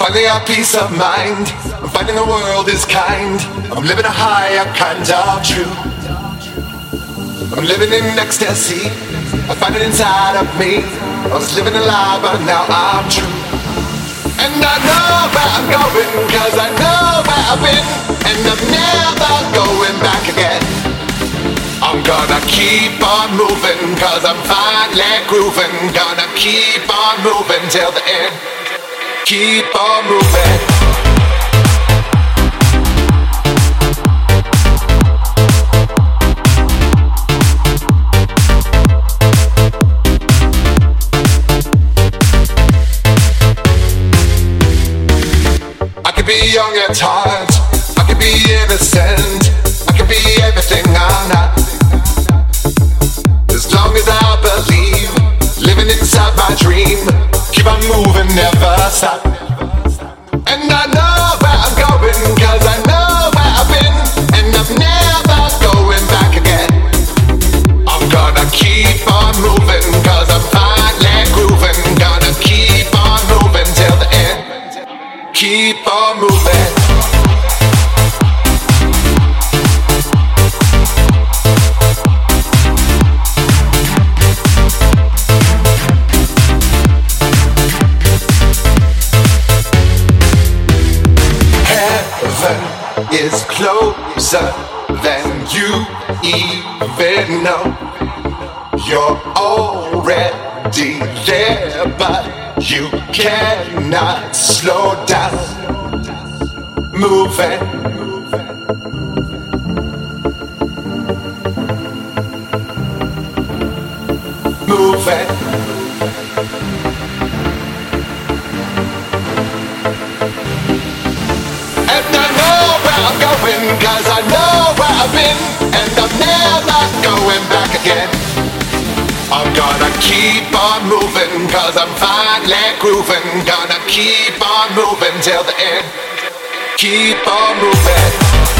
Finally a peace of mind. I'm finding the world is kind. I'm living a higher kind of truth. I'm living in ecstasy. I find it inside of me. I was living a lie, but now I'm true. And I know where I'm going, cause I know where I've been. And I'm never going back again. I'm gonna keep on moving, cause I'm finally grooving. Gonna keep on moving till the end. Keep on moving. I could be young at heart, I could be innocent, I could be everything I'm not. As long as I believe, living inside my dream, keep on moving, never stop. And I know where I'm going, cause I know where I've been, and I'm never going back again. I'm gonna keep on moving, cause I'm finally grooving. Gonna keep on moving till the end. Keep on moving. Heaven is closer than you even know. You're already there, but you cannot slow down. Moving. Moving. And I know where I'm going, cause I know where I've been, and I'm never going back again. I'm gonna keep on moving, cause I'm finally grooving. Gonna keep on moving till the end. Keep on moving.